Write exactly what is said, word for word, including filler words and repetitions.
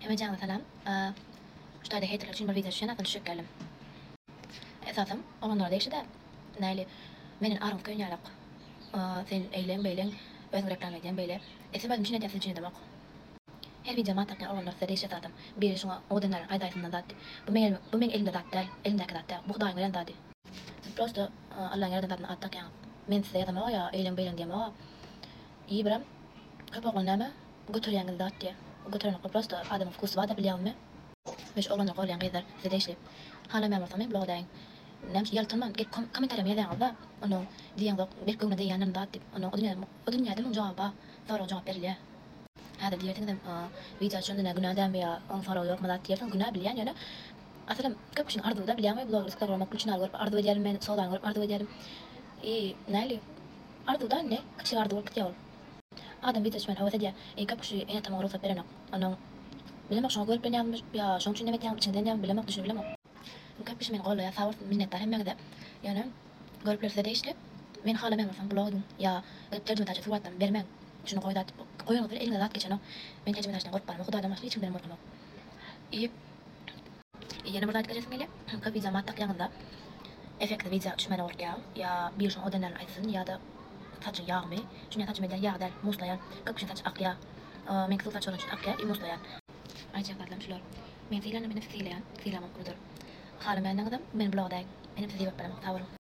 Hemen canlı selam. Eee, Şurada heyetler için bir video için atın şükürlüm. Esasım olanlar değişti de neyli menin arım köynyalık. Sen eylem beylen özün reklam edeyim beyle. Esi bazım için edeyim için demek. Her video mantıklı olanlar size değişti zaten. Bir şuna odanlar kaydayısından zaten. Bu men bu men elinde zaten. Elindeki zaten. Bu kadar gelen zaten. Siz prosto Allah'ın yaradan zaten attak yani. Men size yazama ya eylem beylen diyem o. İyi biram. Kapaklı nama götürüyen zaten. Götüren prosto adam fkus vada biliyor mu? مش أولاً قول يعني غير زديشلي حالا ما مرتمي بلو داين نمش يلا تمام جيت كم كم ترى ميدا عضا إنه دي عضا بيت كونا دي يعني نضاد إنه أدنيا أدنيا دم جوابا ثارو جواب برليا هذا دي تقدم فيتا شندنا قلنا دام يا أنفرو يوك مدات تيرتون قلنا بلي يعني أنا أصلا كبشين أرض وده بلي ما بلوغ رسكتور ما كلش نالغور أرض وديال من صودا نالغور أرض وديال إيه نالي أرض وده نه كشي أرض والكتيول آدم فيتا شمن هو ثديا إيه كبشي إيه تمغروثة برنا إنه bilemek şuna görüp ben yapmış ya şunun için demek yapmış içinden bilemek düşün bilemek mukabbiş men qolu ya sawar minnet hem mekde yani görüp size değişti men hala men mesela blogum ya tercüme taşı surattan vermem şunu koydat koyun bir eline zat geçene men tercüme taşına görüp bana xudo adamlar için benim ortamım iyi yana burada kaçasın ile kafi zaman tak yanında efekt video düşmene ortaya ya bir şunu odanlar aytsın ya da taçı yağmı çünkü taçı meden yağ der muslayan kapışın taçı akya men kızıl taçı için akya i muslayan Ayrıca katlam şular. Men filan men filan filan maqrudur. Xalim ben naqdam men blogdayım. Benim sizi bak bilen tavırım.